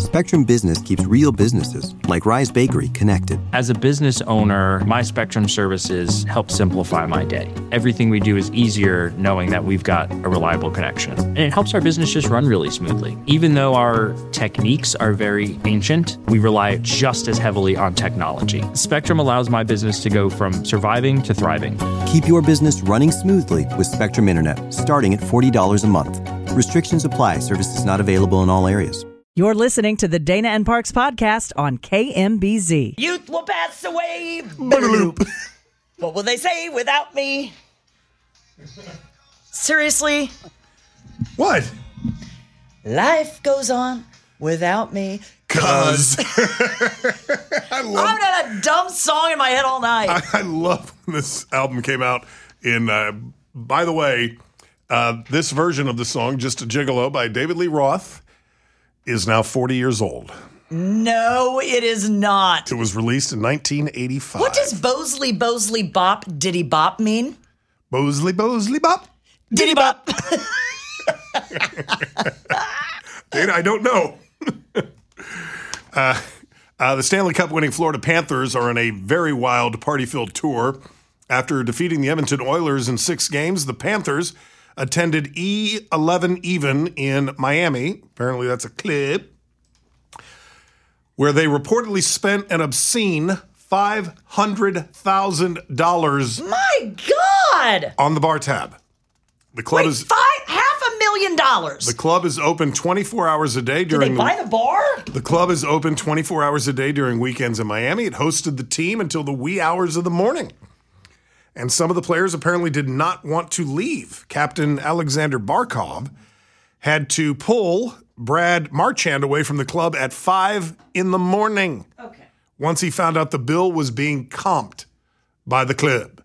Spectrum Business keeps real businesses, like Rise Bakery, connected. As a business owner, my Spectrum services help simplify my day. Everything we do is easier knowing that we've got a reliable connection. And it helps our business just run really smoothly. Even though our techniques are very ancient, we rely just as heavily on technology. Spectrum allows my business to go from surviving to thriving. Keep your business running smoothly with Spectrum Internet, starting at $40 a month. Restrictions apply. Services not available in all areas. You're listening to the Dana and Parks podcast on KMBZ. Youth will pass away. Boop. What will they say without me? Seriously? What? Life goes on without me. Cause I've had a dumb song in my head all night. I love when this album came out. By the way, this version of the song, Just a Gigolo by David Lee Roth, is now 40 years old. No, it is not. It was released in 1985. What does Bosley Bop Diddy Bop mean? Bosley Bop? Diddy Bop. Dana, I don't know. The Stanley Cup winning Florida Panthers are on a very wild party-filled tour. After defeating the Edmonton Oilers in 6 games, the Panthers attended E11 Even in Miami. Apparently that's a club. Where they reportedly spent an obscene $500,000. My God! On the bar tab. The club is $500,000. The club is open 24 hours a day during. Did they buy the bar? The club is open 24 hours a day during weekends in Miami. It hosted the team until the wee hours of the morning. And some of the players apparently did not want to leave. Captain Alexander Barkov had to pull Brad Marchand away from the club at 5 a.m. Okay. Once he found out the bill was being comped by the club.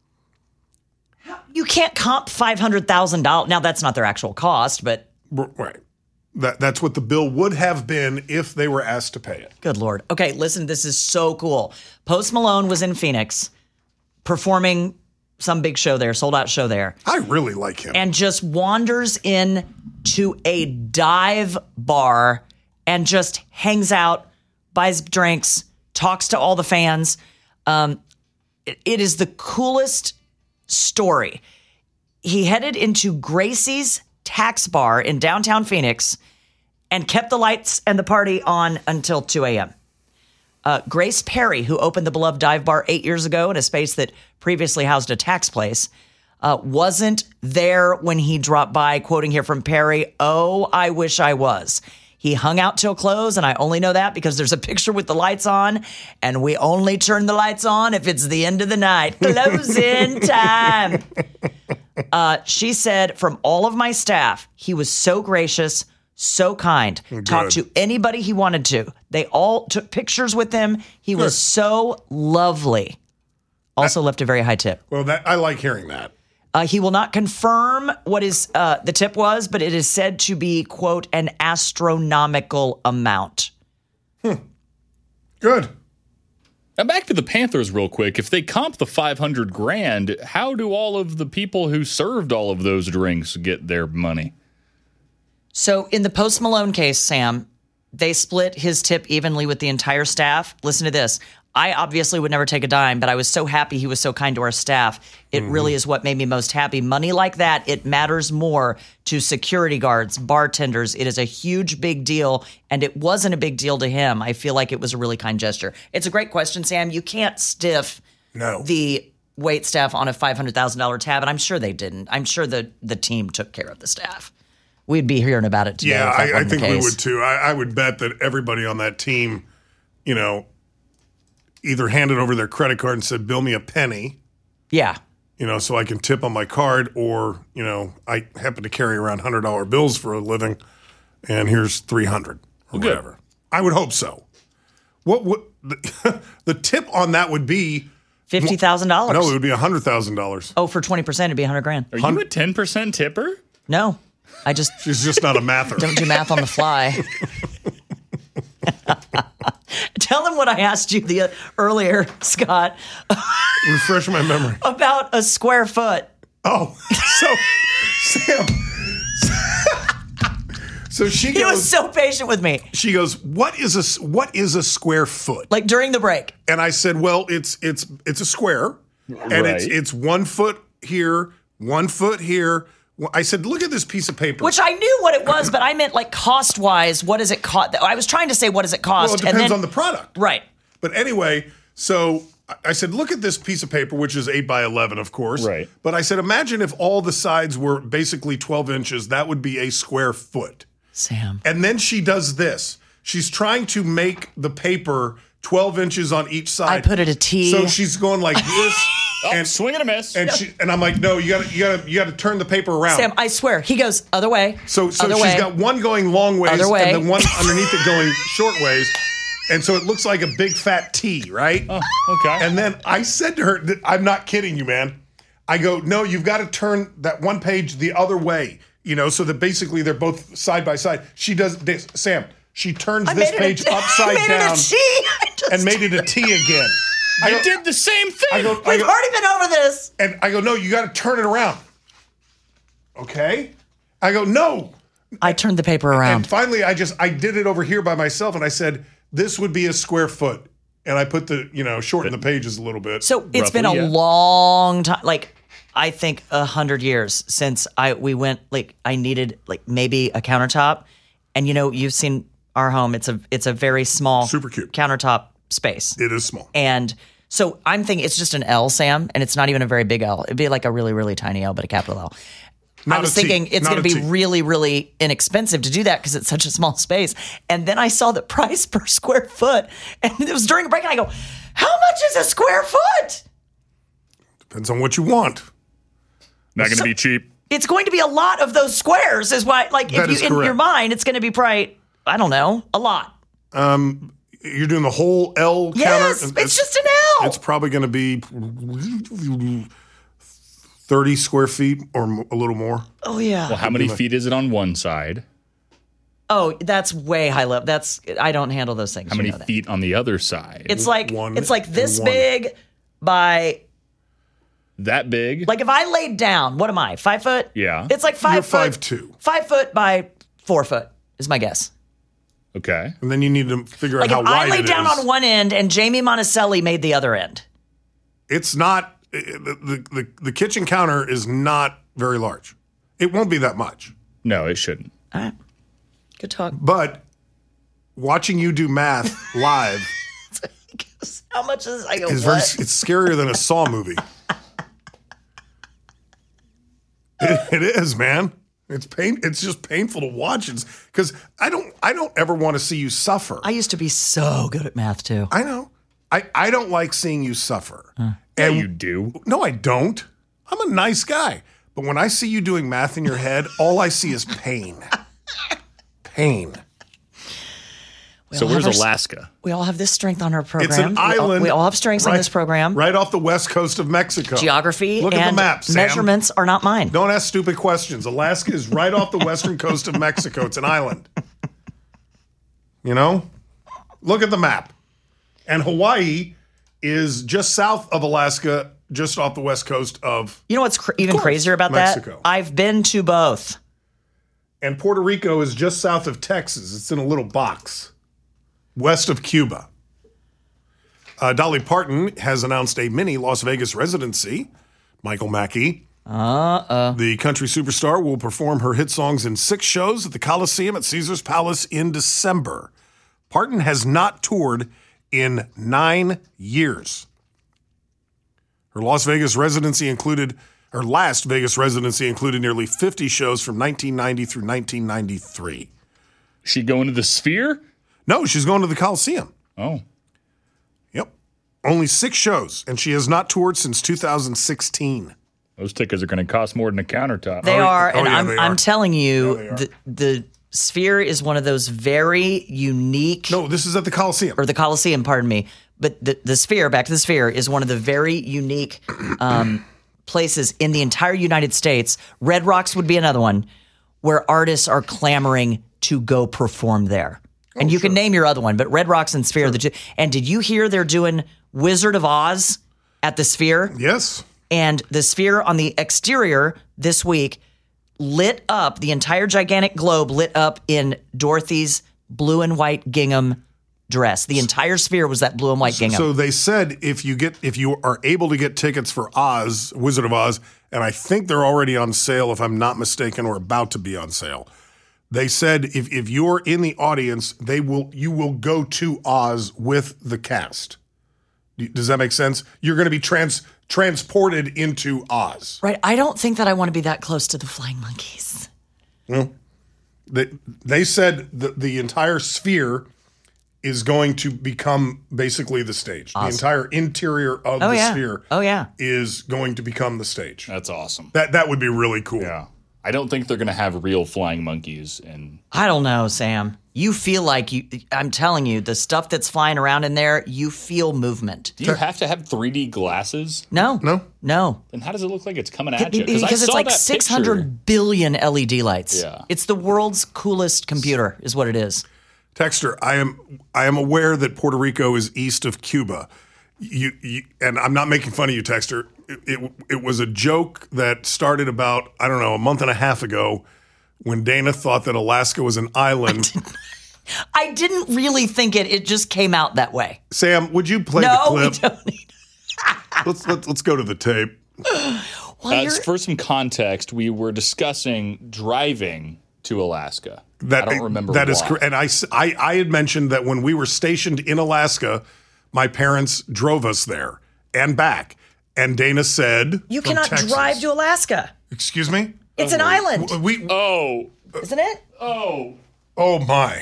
You can't comp $500,000. Now, that's not their actual cost, but... Right. That's what the bill would have been if they were asked to pay it. Good Lord. Okay, listen, this is so cool. Post Malone was in Phoenix performing some big show there, sold-out show there. I really like him. And just wanders in to a dive bar and just hangs out, buys drinks, talks to all the fans. It is the coolest story. He headed into Gracie's Tax Bar in downtown Phoenix and kept the lights and the party on until 2 a.m. Grace Perry, who opened the beloved dive bar 8 years ago in a space that previously housed a tax place, wasn't there when he dropped by, quoting here from Perry, "Oh, I wish I was." He hung out till close, and I only know that because there's a picture with the lights on, and we only turn the lights on if it's the end of the night. Closing time. She said, from all of my staff, he was so gracious, so kind. Good. Talked to anybody he wanted to. They all took pictures with him. He was so lovely. Also left a very high tip. Well, I like hearing that. He will not confirm what the tip was, but it is said to be, quote, an astronomical amount. Good. Now back to the Panthers real quick. If they comp the $500,000, how do all of the people who served all of those drinks get their money? So in the Post Malone case, Sam, they split his tip evenly with the entire staff. Listen to this. I obviously would never take a dime, but I was so happy he was so kind to our staff. It really is what made me most happy. Money like that, it matters more to security guards, bartenders. It is a huge, big deal, and it wasn't a big deal to him. I feel like it was a really kind gesture. It's a great question, Sam. You can't stiff the wait staff on a $500,000 tab, and I'm sure they didn't. I'm sure the team took care of the staff. We'd be hearing about it today. Yeah, I think we case. would too. I would bet that everybody on that team, either handed over their credit card and said, bill me a penny. Yeah. So I can tip on my card, or, I happen to carry around $100 bills for a living, and here's $300 or whatever. I would hope so. What would the tip on that would be? $50,000. No, it would be $100,000. Oh, for 20%, it'd be $100,000. Are you a 10% tipper? No, she's just not a mather. Don't do math on the fly. Tell them what I asked you earlier, Scott. Refresh my memory. About a square foot. Oh, so So she He was goes, so patient with me. she goes, what is a square foot? Like during the break. And I said, well, it's a square, and Right. it's 1 foot here, 1 foot here. I said, look at this piece of paper. Which I knew what it was, but I meant like cost-wise, what does it cost? I was trying to say, what does it cost? well, it depends on the product. Right. But anyway, so I said, look at this piece of paper, which is 8 by 11, of course. Right. But I said, imagine if all the sides were basically 12 inches, that would be a square foot. Sam. And then she does this. She's trying to make the paper 12 inches on each side. I put it a T. So she's going like this. And swing and a miss. And I'm like, no, you gotta turn the paper around. Sam, I swear. He goes, other way. So other she's way. got one going long ways Other way. and then one underneath it going short ways. And so it looks like a big fat T, right? Oh, okay. And then I said to her, I'm not kidding you, man. I go, no, you've got to turn that one page the other way, so that basically they're both side by side. She does this, Sam. She turns this page upside down and made it a T again. I did the same thing. We've already been over this. And I go, no, you got to turn it around. Okay? I go, no. I turned the paper around. And finally, I did it over here by myself, and I said, this would be a square foot. And I put shorten the pages a little bit. So it's been a Roughly, yeah. long time, like I think 100 years since we went, like I needed like maybe a countertop. And you've seen our home. It's a very small Super cute. countertop space. It is small. And so I'm thinking it's just an L, Sam, and it's not even a very big L. It'd be like a really, really tiny L, but a capital L. Not I was a T. thinking it's Not going to a be T. really, really inexpensive to do that because it's such a small space. And then I saw the price per square foot, and it was during a break, and I go, how much is a square foot? Depends on what you want. Not going to be cheap. It's going to be a lot of those squares is why, like, That if is you in your correct. mind, it's going to be probably, I don't know, a lot. You're doing the whole L Yes, counter? it's just an L. It's probably going to be 30 square feet or a little more. Oh, yeah. Well, how many feet is it on one side? Oh, that's way high level. I don't handle those things. How you many know that. feet on the other side? It's like One it's like and this one. big by That big? like if I laid down, what am I? 5 foot? Yeah. It's like 5 You're foot. 5'2". 5 foot by 4 foot is my guess. Okay. And then you need to figure Like out if how I wide laid it down is. on one end and Jamie Monticelli made the other end. It's not the kitchen counter is not very large. It won't be that much. No, it shouldn't. All right. Good talk. But watching you do math live How much is I go, is what? it's scarier than a Saw movie. It is, man. It's just painful to watch. It's because I don't ever want to see you suffer. I used to be so good at math too. I know. I don't like seeing you suffer. Yeah, you do. No, I don't. I'm a nice guy. But when I see you doing math in your head, all I see is pain. Pain. So where's Alaska? We all have this strength on our program. It's an island. We all have strengths on this program. Right off the west coast of Mexico. Geography Look and at the map, Sam. measurements are not mine. Don't ask stupid questions. Alaska is right off the western coast of Mexico. It's an island. Look at the map. And Hawaii is just south of Alaska, just off the west coast of. You know what's even crazier about Mexico. that? I've been to both. And Puerto Rico is just south of Texas. It's in a little box west of Cuba. Dolly Parton has announced a mini Las Vegas residency. Michael Mackey. The country superstar will perform her hit songs in 6 shows at the Coliseum at Caesars Palace in December. Parton has not toured in 9 years. Her last Vegas residency included nearly 50 shows from 1990 through 1993. She going to the Sphere? No, she's going to the Coliseum. Oh. Yep. Only 6 shows, and she has not toured since 2016. Those tickets are going to cost more than a countertop. They are, and yeah, they are. I'm telling you, Yeah, they are. the Sphere is one of those very unique, No, this is at the Coliseum. or the Coliseum, pardon me. But the Sphere, back to the Sphere, is one of the very unique places in the entire United States. Red Rocks would be another one where artists are clamoring to go perform there. And you can name your other one, but Red Rocks and Sphere. And did you hear they're doing Wizard of Oz at the Sphere? Yes. And the Sphere on the exterior this week lit up, the entire gigantic globe lit up in Dorothy's blue and white gingham dress. The entire sphere was that blue and white gingham. So they said if you are able to get tickets for Oz, Wizard of Oz, and I think they're already on sale, if I'm not mistaken, or about to be on sale. They said if you're in the audience, you will go to Oz with the cast. Does that make sense? You're going to be transported into Oz. Right. I don't think that I want to be that close to the flying monkeys. Well, they said the entire sphere is going to become basically the stage. Awesome. The entire interior of the sphere is going to become the stage. That's awesome. That would be really cool. Yeah. I don't think they're going to have real flying monkeys. I don't know, Sam. You feel like I'm telling you, the stuff that's flying around in there, you feel movement. Do you have to have 3D glasses? No. Then how does it look like it's coming at you? Because it's like 600 picture. billion LED lights. Yeah. It's the world's coolest computer is what it is. Texter, I am aware that Puerto Rico is east of Cuba. You and I'm not making fun of you, Texter. It was a joke that started about, I don't know, a month and a half ago when Dana thought that Alaska was an island. I didn't really think it. It just came out that way. Sam, would you play the clip? We don't need Let's go to the tape. For some context, we were discussing driving to Alaska. I don't remember that why. Is correct. And I had mentioned that when we were stationed in Alaska, my parents drove us there and back. And Dana said, you cannot drive to Alaska. Excuse me? It's an island. Isn't it? Oh my.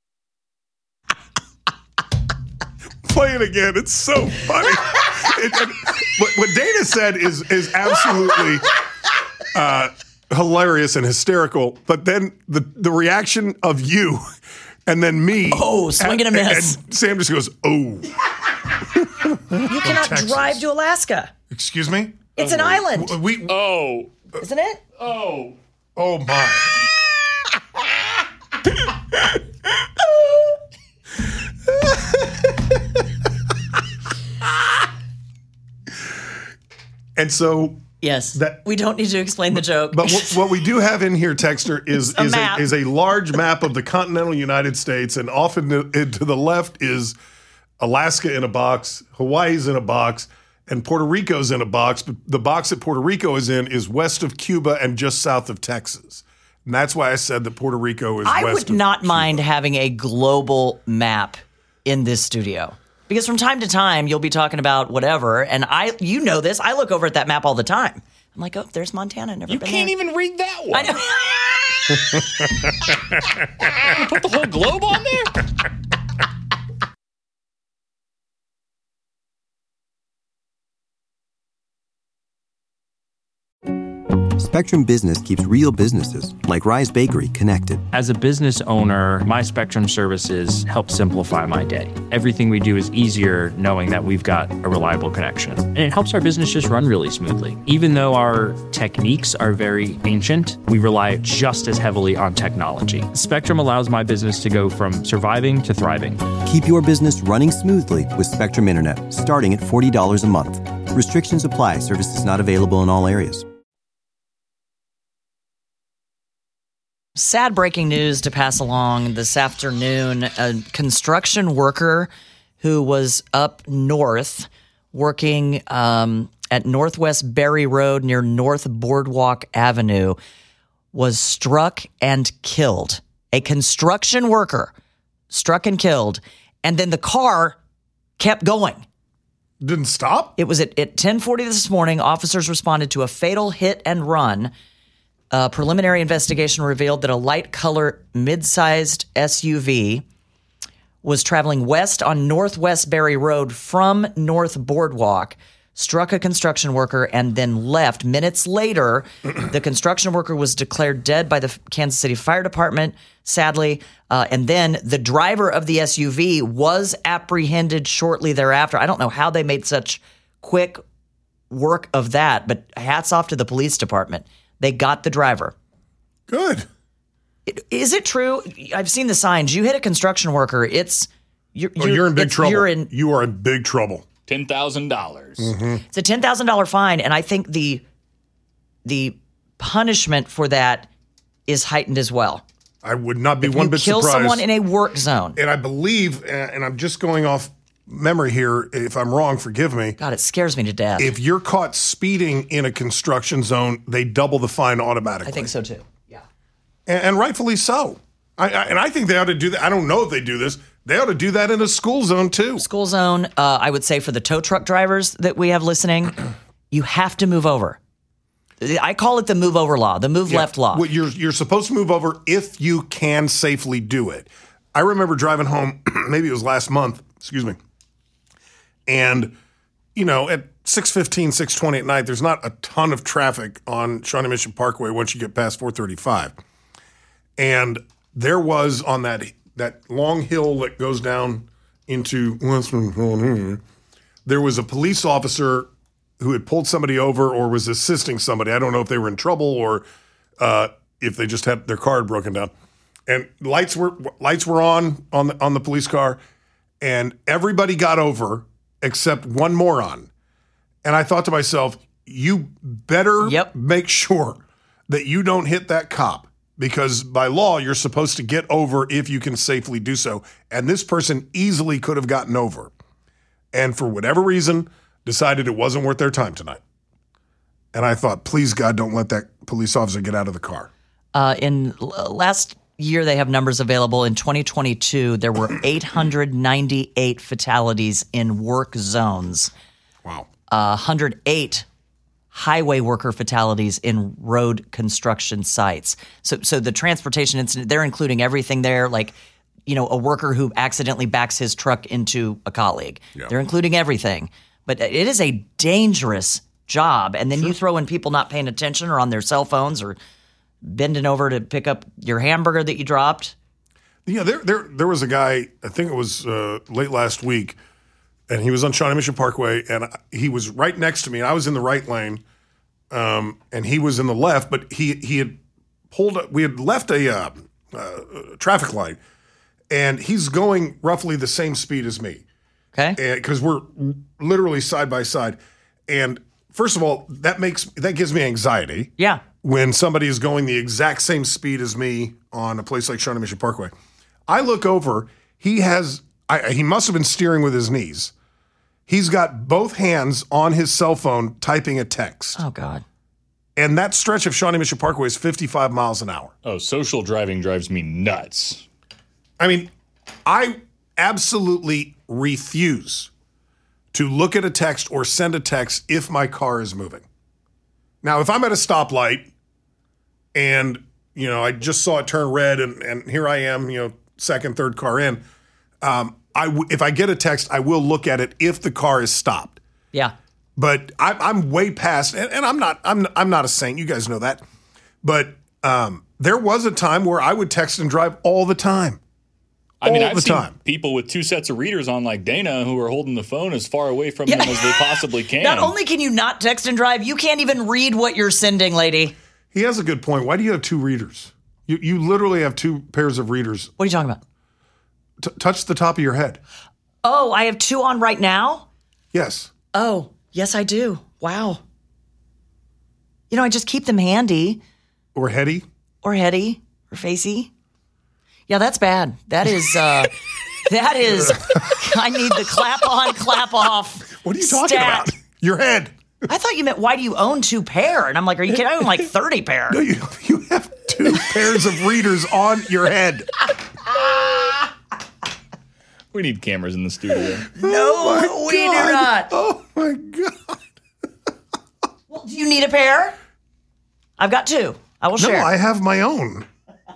Play it again. It's so funny. What Dana said is absolutely hilarious and hysterical. But then the reaction of you and then me. Oh, swing and a miss. And Sam just goes, oh. You cannot drive to Alaska. Excuse me? It's an island. Isn't it? Oh my. And so yes, we don't need to explain the joke. But what we do have in here, Texter, is a large map of the continental United States, and often to the left is Alaska in a box, Hawaii's in a box, and Puerto Rico's in a box. But the box that Puerto Rico is in is west of Cuba and just south of Texas. And that's why I said that Puerto Rico is west of Cuba. I would not mind having a global map in this studio. Because from time to time, you'll be talking about whatever, and you know this. I look over at that map all the time. I'm like, oh, there's Montana. Never been there. You can't even read that one. I know. You put the whole globe on there? Spectrum Business keeps real businesses, like Rise Bakery, connected. As a business owner, my Spectrum services help simplify my day. Everything we do is easier knowing that we've got a reliable connection. And it helps our business just run really smoothly. Even though our techniques are very ancient, we rely just as heavily on technology. Spectrum allows my business to go from surviving to thriving. Keep your business running smoothly with Spectrum Internet, starting at $40 a month. Restrictions apply. Services not available in all areas. Sad breaking news to pass along this afternoon. A construction worker who was up north working at Northwest Berry Road near North Boardwalk Avenue was struck and killed. A construction worker struck and killed, and then the car kept going. Didn't stop? It was at 10:40 this morning. Officers responded to a fatal hit and run. A preliminary investigation revealed that a light-color, mid-sized SUV was traveling west on Northwest Berry Road from North Boardwalk, struck a construction worker, and then left. Minutes later, the construction worker was declared dead by the Kansas City Fire Department, sadly. And then the driver of the SUV was apprehended shortly thereafter. I don't know how they made such quick work of that, but hats off to the police department. They got the driver. Good. Is it true? I've seen the signs. You hit a construction worker, you're in big trouble. You are in big trouble. $10,000. It's a $10,000 fine, and I think the punishment for that is heightened as well. I would not be one bit surprised. Kill someone in a work zone. And I believe, and I'm just going off memory here, if I'm wrong, forgive me. God, it scares me to death. If you're caught speeding in a construction zone, they double the fine automatically. I think so too. Yeah. And rightfully so. I think they ought to do that. I don't know if they do this. They ought to do that in a school zone too. School zone, I would say for the tow truck drivers that we have listening, you have to move over. I call it the move over law, the move left law. Well, you're supposed to move over if you can safely do it. I remember driving home, maybe it was last month, excuse me, and, at 6:15, 6:20 at night, there's not a ton of traffic on Shawnee Mission Parkway once you get past 435. And there was on that long hill that goes down into Western, there was a police officer who had pulled somebody over or was assisting somebody. I don't know if they were in trouble or if they just had their car broken down. And lights were on the police car, and everybody got over except one moron. And I thought to myself, you better make sure that you don't hit that cop, because by law, you're supposed to get over if you can safely do so. And this person easily could have gotten over. And for whatever reason, decided it wasn't worth their time tonight. And I thought, please, God, don't let that police officer get out of the car. In last year, they have numbers available. In 2022, there were 898 fatalities in work zones. Wow. 108 highway worker fatalities in road construction sites. So the transportation incident, they're including everything there, like, a worker who accidentally backs his truck into a colleague. Yeah. They're including everything. But it is a dangerous job. And then you throw in people not paying attention or on their cell phones or bending over to pick up your hamburger that you dropped. Yeah, there was a guy, I think it was late last week, and he was on Shawnee Mission Parkway, and he was right next to me, and I was in the right lane, and he was in the left, but he had pulled up, we had left a traffic light, and he's going roughly the same speed as me. Okay. Because we're literally side by side. And first of all, that gives me anxiety. Yeah. When somebody is going the exact same speed as me on a place like Shawnee Mission Parkway. I look over, he must have been steering with his knees. He's got both hands on his cell phone typing a text. Oh, God. And that stretch of Shawnee Mission Parkway is 55 miles an hour. Oh, social driving drives me nuts. I mean, I absolutely refuse to look at a text or send a text if my car is moving. Now, if I'm at a stoplight and, I just saw it turn red and here I am, second, third car in, if I get a text, I will look at it if the car is stopped. Yeah. But I'm way past, and I'm not a saint. You guys know that. But there was a time where I would text and drive all the time. I've seen people with two sets of readers on, like Dana, who are holding the phone as far away from them as they possibly can. Not only can you not text and drive, you can't even read what you're sending, lady. He has a good point. Why do you have two readers? You literally have two pairs of readers. What are you talking about? Touch the top of your head. Oh, I have two on right now? Yes. Oh, yes, I do. Wow. I just keep them handy. Or heady. Or facey. Yeah, that's bad. That is, I need the clap on, clap off. What are you talking about? Your head. I thought you meant, why do you own two pair? And I'm like, are you kidding? I own like 30 pair. No, you have two pairs of readers on your head. We need cameras in the studio. No, we do not. Oh, my God. Well, do you need a pair? I've got two. I will share. No, I have my own.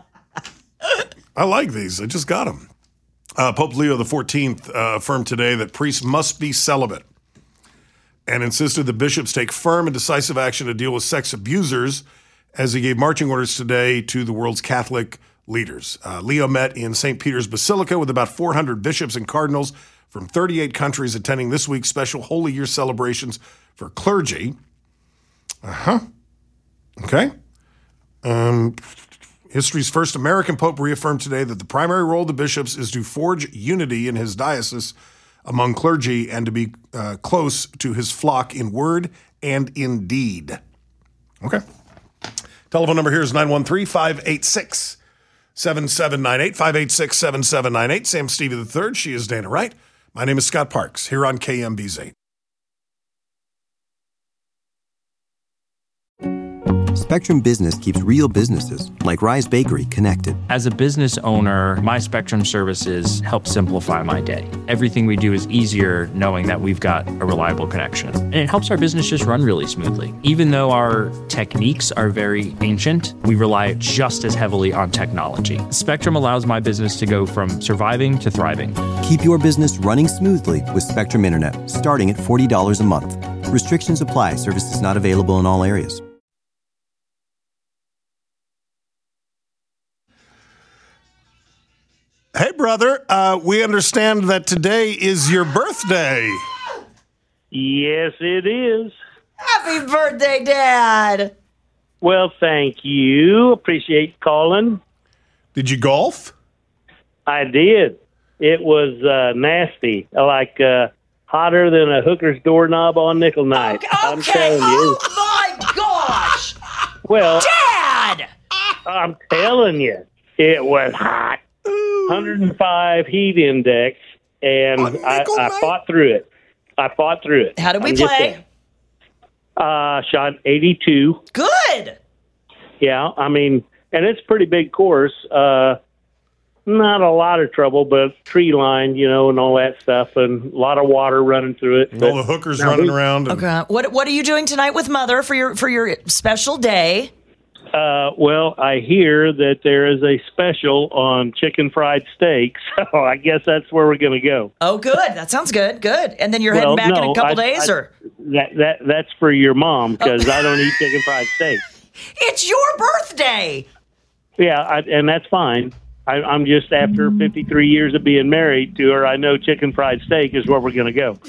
I like these. I just got them. Pope Leo XIV affirmed today that priests must be celibate and insisted that bishops take firm and decisive action to deal with sex abusers as he gave marching orders today to the world's Catholic leaders. Leo met in St. Peter's Basilica with about 400 bishops and cardinals from 38 countries attending this week's special Holy Year celebrations for clergy. Okay. History's first American pope reaffirmed today that the primary role of the bishops is to forge unity in his diocese among clergy and to be close to his flock in word and in deed. Okay. Telephone number here is 913-586-7798, 586-7798. Sam Stevie III. She is Dana Wright. My name is Scott Parks here on KMBZ. Spectrum Business keeps real businesses, like Rise Bakery, connected. As a business owner, my Spectrum services help simplify my day. Everything we do is easier knowing that we've got a reliable connection. And it helps our business just run really smoothly. Even though our techniques are very ancient, we rely just as heavily on technology. Spectrum allows my business to go from surviving to thriving. Keep your business running smoothly with Spectrum Internet, starting at $40 a month. Restrictions apply. Services not available in all areas. Hey, brother, we understand that today is your birthday. Yes, it is. Happy birthday, Dad. Well, thank you. Appreciate calling. Did you golf? I did. It was nasty, like hotter than a hooker's doorknob on nickel night. I'm telling you. Oh, my gosh. Well, Dad. I'm telling you, it was hot. 105 heat index, and I fought through it. How did we I'm just play? saying. Shot 82. Good. Yeah, I mean, and it's a pretty big course. Not a lot of trouble, but tree line, and all that stuff, and a lot of water running through it. All the hookers running around. And Okay. What are you doing tonight with Mother for your special day? Well, I hear that there is a special on chicken fried steak, so I guess that's where we're going to go. Oh, good. That sounds good. Good. And then you're heading back in a couple days, or that's for your mom because I don't eat chicken fried steak. it's your birthday. Yeah, and that's fine. I'm just after 53 years of being married to her. I know chicken fried steak is where we're going to go.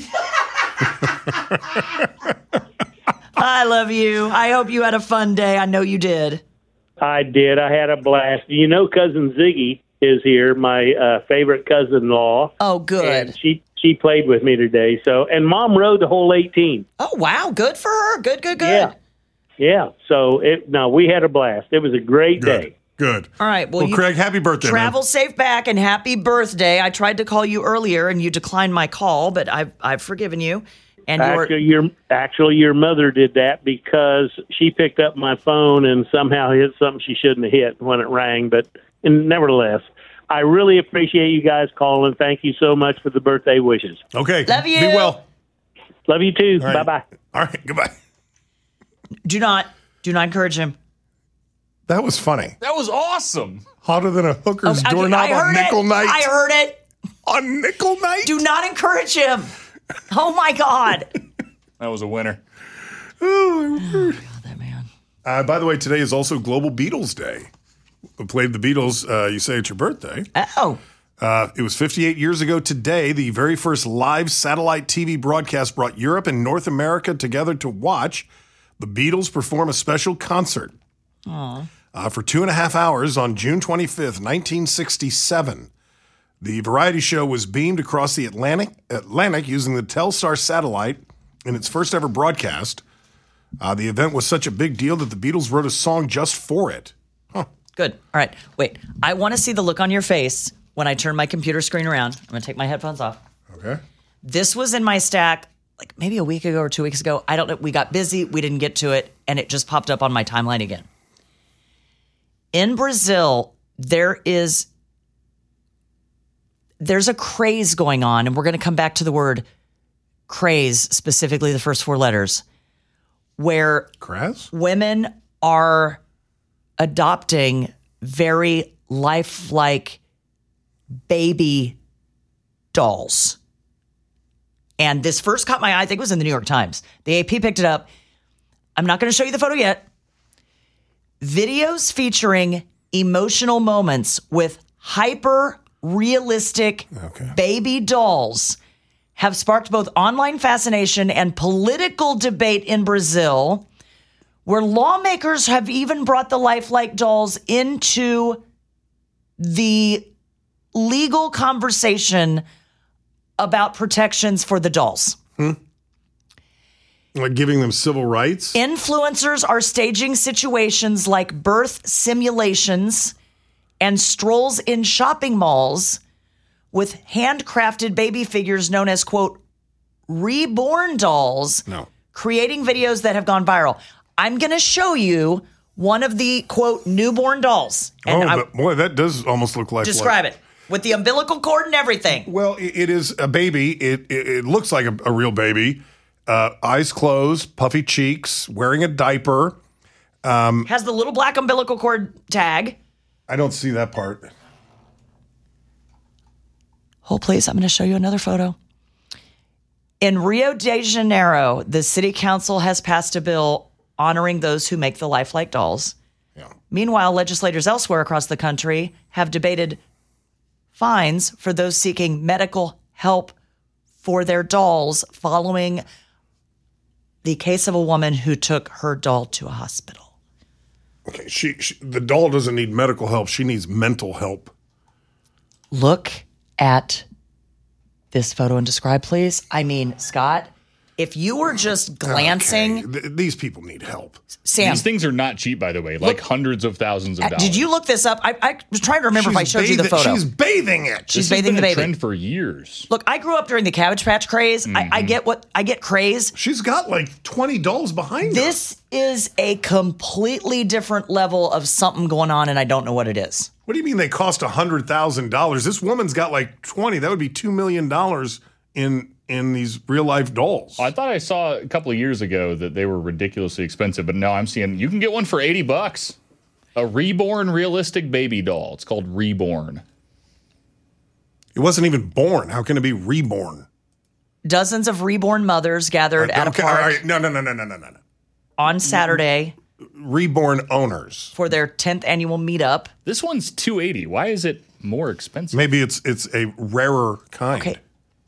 I love you. I hope you had a fun day. I know you did. I did. I had a blast. Cousin Ziggy is here, my favorite cousin-in-law. Oh, good. And she played with me today. And Mom rode the whole 18. Oh, wow. Good for her. Good. Yeah. So we had a blast. It was a great day. Good. All right. Well, Craig, happy birthday, Travel man. safe back and happy birthday. I tried to call you earlier and you declined my call, but I've forgiven you. And your mother did that because she picked up my phone and somehow hit something she shouldn't have hit when it rang. But nevertheless, I really appreciate you guys calling. Thank you so much for the birthday wishes. Okay. Love you. Be well. Love you too. All right. Bye-bye. All right. Goodbye. Do not encourage him. That was funny. That was awesome. Hotter than a hooker's doorknob on nickel night. I heard it. On nickel night? Do not encourage him. Oh, my God. That was a winner. Oh, my word. God, that man. By the way, today is also Global Beatles Day. We played the Beatles. You say it's your birthday. Oh. It was 58 years ago today. The very first live satellite TV broadcast brought Europe and North America together to watch the Beatles perform a special concert. For 2.5 hours on June 25th, 1967. The variety show was beamed across the Atlantic using the Telstar satellite in its first ever broadcast. The event was such a big deal that the Beatles wrote a song just for it. Huh. Good. All right. Wait. I want to see the look on your face when I turn my computer screen around. I'm going to take my headphones off. Okay. This was in my stack like maybe a week ago or 2 weeks ago. I don't know. We got busy. We didn't get to it. And it just popped up on my timeline again. In Brazil, there's a craze going on, and we're going to come back to the word craze, specifically the first 4 letters, where women are adopting very lifelike baby dolls. And this first caught my eye. I think it was in the New York Times. The AP picked it up. I'm not going to show you the photo yet. Videos featuring emotional moments with hyper-realistic baby dolls have sparked both online fascination and political debate in Brazil, where lawmakers have even brought the lifelike dolls into the legal conversation about protections for the dolls. Like giving them civil rights? Influencers are staging situations like birth simulations and strolls in shopping malls with handcrafted baby figures known as, quote, reborn dolls, creating videos that have gone viral. I'm going to show you one of the, quote, newborn dolls. And but boy, that does almost look like... Describe it. With the umbilical cord and everything. Well, it is a baby. It looks like a real baby. Eyes closed, puffy cheeks, wearing a diaper. Has the little black umbilical cord tag. I don't see that part. Hold, please. I'm going to show you another photo. In Rio de Janeiro, the city council has passed a bill honoring those who make the lifelike dolls. Yeah. Meanwhile, legislators elsewhere across the country have debated fines for those seeking medical help for their dolls following the case of a woman who took her doll to a hospital. Okay, the doll doesn't need medical help. She needs mental help. Look at this photo and describe, please. I mean, Scott, if you were just glancing... Okay. These people need help. Sam. These things are not cheap, by the way, like hundreds of thousands of dollars. Did you look this up? I was trying to remember if I showed you the photo. She's bathing it. She's bathing the baby. This has been a trend for years. Look, I grew up during the Cabbage Patch craze. I get craze. She's got like 20 dolls behind her. This is a completely different level of something going on, and I don't know what it is. What do you mean they cost $100,000? This woman's got like 20. That would be $2 million in these real life dolls. I thought I saw a couple of years ago that they were ridiculously expensive, but now I'm seeing you can get one for $80. A reborn realistic baby doll. It's called Reborn. It wasn't even born. How can it be reborn? Dozens of reborn mothers gathered at a park. All right. No. On Saturday. Reborn owners. For their 10th annual meetup. This one's $280. Why is it more expensive? Maybe it's a rarer kind. Okay.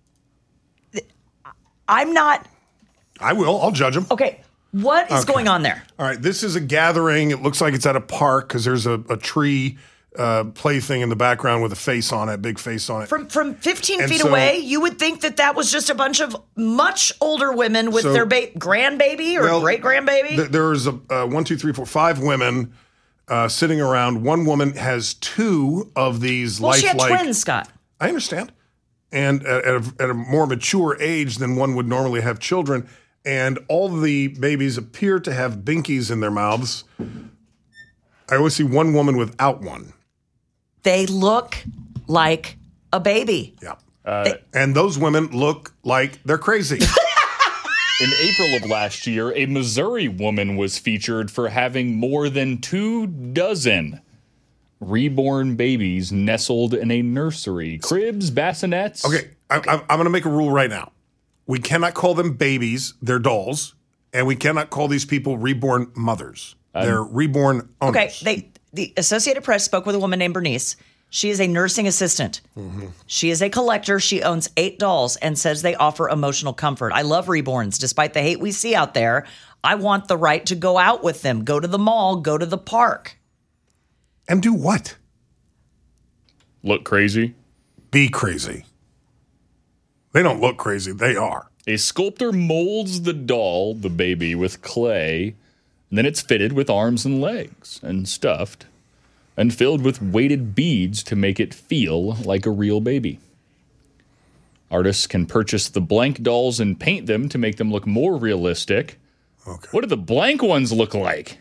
I'm not. I will. I'll judge them. Okay. What is going on there? All right. This is a gathering. It looks like it's at a park because there's a tree plaything in the background with a face on it, big face on it. From 15 feet away, you would think that was just a bunch of much older women with their grandbaby or great-grandbaby. There's 5 women sitting around. One woman has 2 of these lifelike... She had twins, Scott. I understand. And at a more mature age than one would normally have children. And all the babies appear to have binkies in their mouths. I always see one woman without one. They look like a baby. Yeah. And those women look like they're crazy. In April of last year, a Missouri woman was featured for having more than 24 reborn babies nestled in a nursery. Cribs, bassinets. Okay, I'm going to make a rule right now. We cannot call them babies. They're dolls. And we cannot call these people reborn mothers. They're reborn owners. Okay, the Associated Press spoke with a woman named Bernice. She is a nursing assistant. Mm-hmm. She is a collector. She owns 8 dolls and says they offer emotional comfort. I love reborns. Despite the hate we see out there, I want the right to go out with them, go to the mall, go to the park. And do what? Look crazy? Be crazy. They don't look crazy. They are. A sculptor molds the doll, the baby, with clay, and then it's fitted with arms and legs and stuffed and filled with weighted beads to make it feel like a real baby. Artists can purchase the blank dolls and paint them to make them look more realistic. Okay. What do the blank ones look like?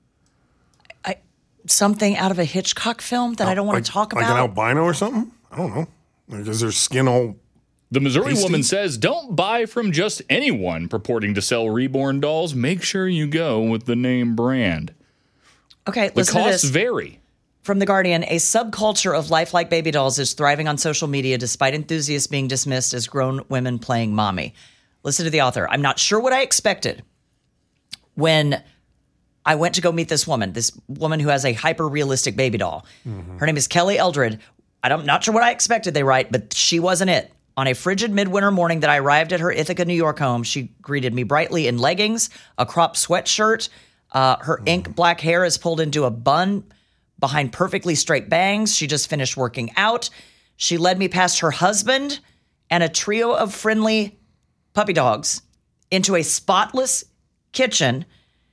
Something out of a Hitchcock film that I don't want to talk about. Like an albino or something? I don't know. Like, is their skin all... The Missouri pasty? woman says, don't buy from just anyone purporting to sell reborn dolls. Make sure you go with the name brand. Okay, the listen to costs this. vary. From The Guardian, a subculture of lifelike baby dolls is thriving on social media despite enthusiasts being dismissed as grown women playing mommy. Listen to the author. I'm not sure what I expected when I went to go meet this woman who has a hyper-realistic baby doll. Mm-hmm. Her name is Kelly Eldred. I'm not sure what I expected, they write, but she wasn't it. On a frigid midwinter morning that I arrived at her Ithaca, New York home, she greeted me brightly in leggings, a crop sweatshirt. Her ink black hair is pulled into a bun behind perfectly straight bangs. She just finished working out. She led me past her husband and a trio of friendly puppy dogs into a spotless kitchen.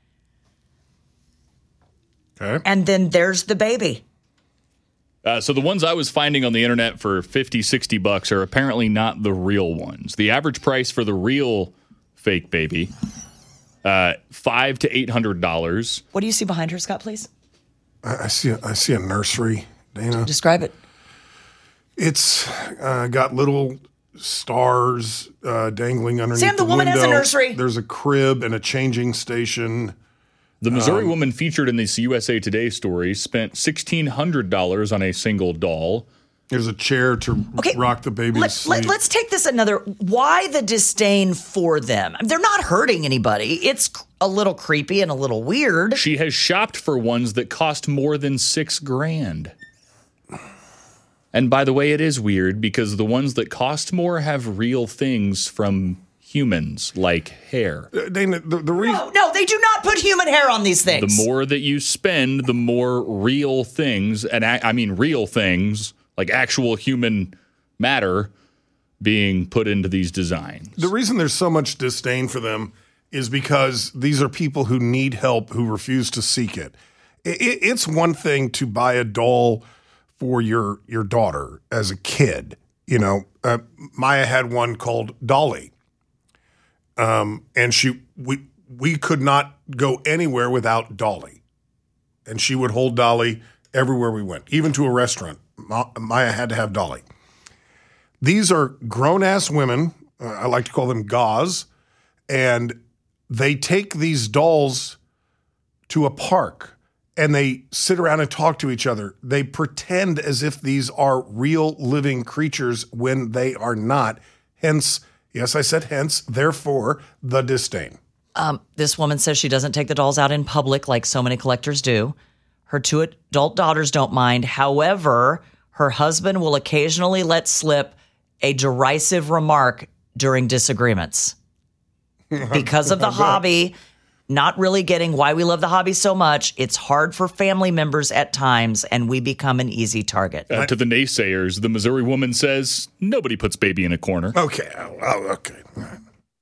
Okay. And then there's the baby. So the ones I was finding on the internet for $50, $60 are apparently not the real ones. The average price for the real fake baby, $500 to $800. What do you see behind her, Scott, please? I see a nursery, Dana. Describe it. It's got little stars dangling underneath Sam, the woman has a window. nursery. There's a crib and a changing station. The Missouri woman featured in this USA Today story spent $1,600 on a single doll. There's a chair to rock the baby to sleep. Let's take this another. Why the disdain for them? They're not hurting anybody. It's a little creepy and a little weird. She has shopped for ones that cost more than $6,000. And by the way, it is weird because the ones that cost more have real things from humans, like hair. Dana, the reason... No, they do not put human hair on these things. The more that you spend, the more real things, and I mean real things, like actual human matter being put into these designs. The reason there's so much disdain for them is because these are people who need help who refuse to seek it. It's one thing to buy a doll for your daughter as a kid. You know, Maya had one called Dolly. And we could not go anywhere without Dolly. And she would hold Dolly everywhere we went, even to a restaurant. Maya had to have Dolly. These are grown-ass women. I like to call them gauze. And they take these dolls to a park and they sit around and talk to each other. They pretend as if these are real living creatures when they are not. Hence, yes, I said hence, therefore, the disdain. This woman says she doesn't take the dolls out in public like so many collectors do. Her 2 adult daughters don't mind. However, her husband will occasionally let slip a derisive remark during disagreements. Because of the hobby, not really getting why we love the hobby so much, it's hard for family members at times, and we become an easy target. To the naysayers, the Missouri woman says, nobody puts baby in a corner. Okay. Okay. All right.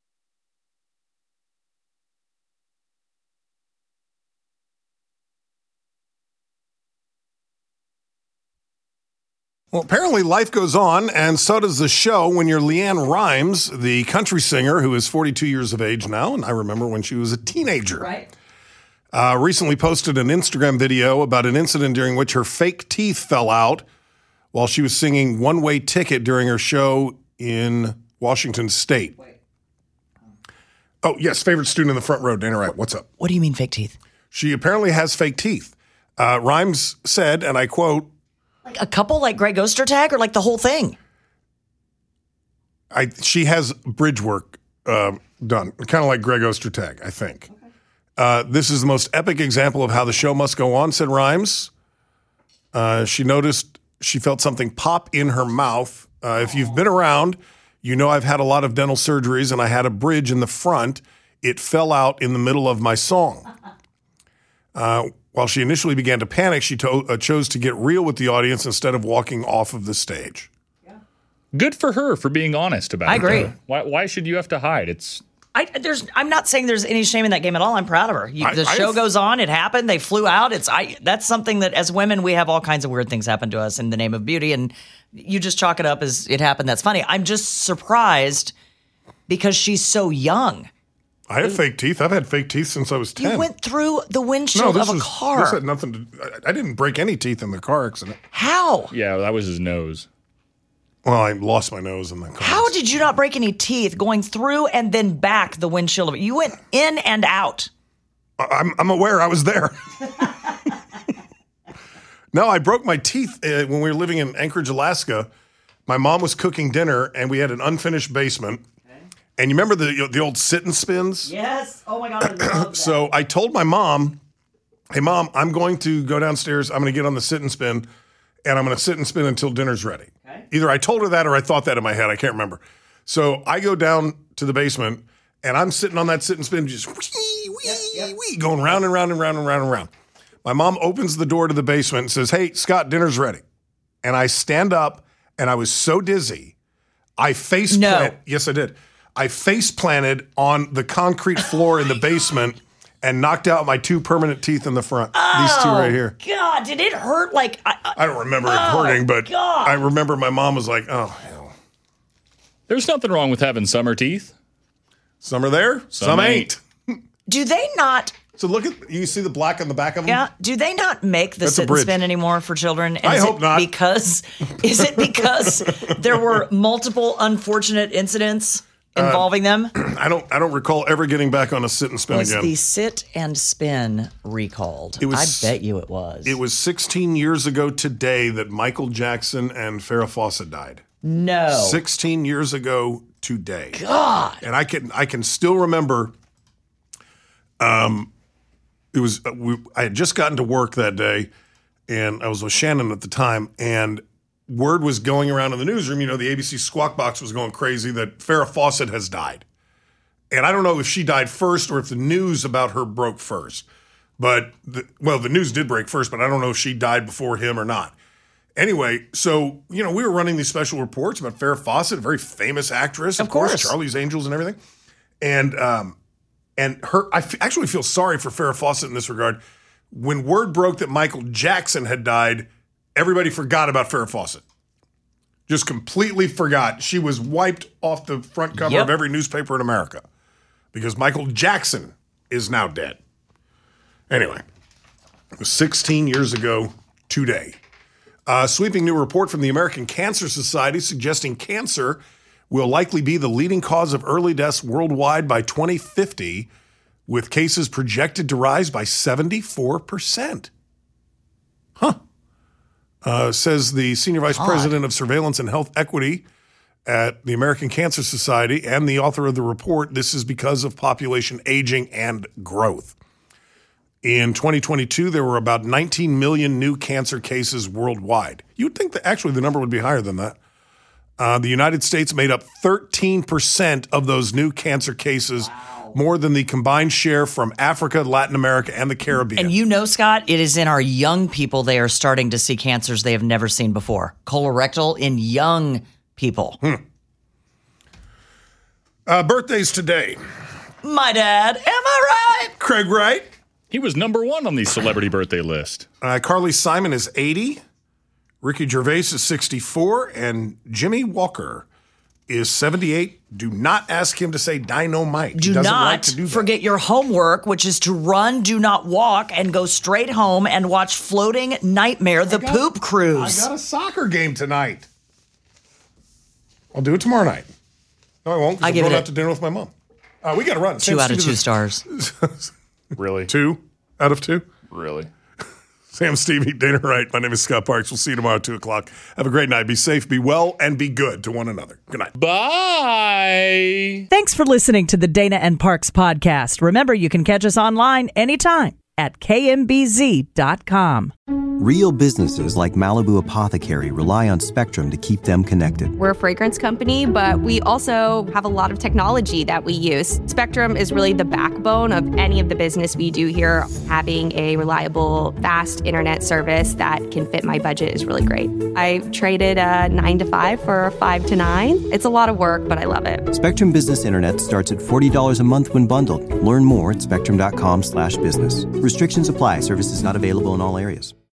Well, apparently life goes on, and so does the show when you're Leanne Rimes, the country singer who is 42 years of age now, and I remember when she was a teenager. Right. Recently posted an Instagram video about an incident during which her fake teeth fell out while she was singing One Way Ticket during her show in Washington State. Oh, yes, favorite student in the front row, Dana Wright. What's up? What do you mean fake teeth? She apparently has fake teeth. Rimes said, and I quote, Like a couple like Greg Ostertag or like the whole thing? She has bridge work done, kind of like Greg Ostertag, I think. This is the most epic example of how the show must go on, said Rimes. She noticed she felt something pop in her mouth. If you've been around, you know I've had a lot of dental surgeries, and I had a bridge in the front. It fell out in the middle of my song. While she initially began to panic, she chose to get real with the audience instead of walking off of the stage. Good for her for being honest about it. I agree. Why should you have to hide? I'm not saying there's any shame in that game at all. I'm proud of her. The show goes on. It happened. They flew out. That's something that as women, we have all kinds of weird things happen to us in the name of beauty. And you just chalk it up as it happened. That's funny. I'm just surprised because she's so young. I have fake teeth. I've had fake teeth since I was 10. You went through the windshield of a car. This had nothing to. I didn't break any teeth in the car accident. How? Yeah, that was his nose. Well, I lost my nose in the car. How did you not break any teeth going through and then back the windshield of it? You went in and out. I'm aware I was there. No, I broke my teeth when we were living in Anchorage, Alaska. My mom was cooking dinner, and we had an unfinished basement. And you remember the old sit and spins? Yes. Oh my God, I love that. So I told my mom, hey, Mom, I'm going to go downstairs. I'm going to get on the sit and spin, and I'm going to sit and spin until dinner's ready. Okay. Either I told her that or I thought that in my head. I can't remember. So I go down to the basement, and I'm sitting on that sit and spin, just wee, going round and round and round and round and round. My mom opens the door to the basement and says, hey, Scott, dinner's ready. And I stand up, and I was so dizzy, I face plant. Yes, I did. I face planted on the concrete floor in the basement and knocked out my 2 permanent teeth in the front. These 2 right here. God, did it hurt? Like I don't remember it hurting, but God. I remember my mom was like, "Oh, hell." There's nothing wrong with having summer teeth. Some are there, some ain't. Do they not? So look at, you see the black on the back of them? Yeah. Do they not make the That's a sit and bridge. spin anymore for children? And I is hope it not. Is it because there were multiple unfortunate incidents involving them? I don't recall ever getting back on a sit and spin Was again. the sit and spin recalled? It was- I bet you it was. It was 16 years ago today that Michael Jackson and Farrah Fawcett died. No. 16 years ago today. God. And I can still remember. It was I had just gotten to work that day, and I was with Shannon at the time, and word was going around in the newsroom. You know, the ABC Squawk Box was going crazy that Farrah Fawcett has died, and I don't know if she died first or if the news about her broke first. But the news did break first, but I don't know if she died before him or not. Anyway, so we were running these special reports about Farrah Fawcett, a very famous actress, of course, Charlie's Angels and everything, and her, I actually feel sorry for Farrah Fawcett in this regard. When word broke that Michael Jackson had died, everybody forgot about Farrah Fawcett. Just completely forgot. She was wiped off the front cover of every newspaper in America because Michael Jackson is now dead. Anyway, it was 16 years ago today. A sweeping new report from the American Cancer Society suggesting cancer will likely be the leading cause of early deaths worldwide by 2050, with cases projected to rise by 74%. Says the Senior Vice President of Surveillance and Health Equity at the American Cancer Society and the author of the report. This is because of population aging and growth. In 2022, there were about 19 million new cancer cases worldwide. You'd think that actually the number would be higher than that. The United States made up 13% of those new cancer cases, more than the combined share from Africa, Latin America, and the Caribbean. And Scott, it is in our young people they are starting to see cancers they have never seen before. Colorectal in young people. Birthdays today. My dad, am I right? Craig Wright. He was number 1 on the celebrity birthday list. Carly Simon is 80. Ricky Gervais is 64. And Jimmy Walker is 78. Do not ask him to say dynamite. Do he doesn't not like to do that. forget your homework, which is to run, do not walk, and go straight home and watch Floating Nightmare, the poop cruise. I got a soccer game tonight. I'll do it tomorrow night. No, I won't, because I'm going out to dinner with my mom. We got to run. 2 out of 2 stars. Really? 2 out of 2? Really? Sam, Stevie, Dana Wright. My name is Scott Parks. We'll see you tomorrow at 2 o'clock. Have a great night. Be safe, be well, and be good to one another. Good night. Bye. Thanks for listening to the Dana and Parks podcast. Remember, you can catch us online anytime at kmbz.com. Real businesses like Malibu Apothecary rely on Spectrum to keep them connected. We're a fragrance company, but we also have a lot of technology that we use. Spectrum is really the backbone of any of the business we do here. Having a reliable, fast internet service that can fit my budget is really great. I traded a 9 to 5 for a 5 to 9. It's a lot of work, but I love it. Spectrum Business Internet starts at $40 a month when bundled. Learn more at spectrum.com/business. Restrictions apply. Services not available in all areas.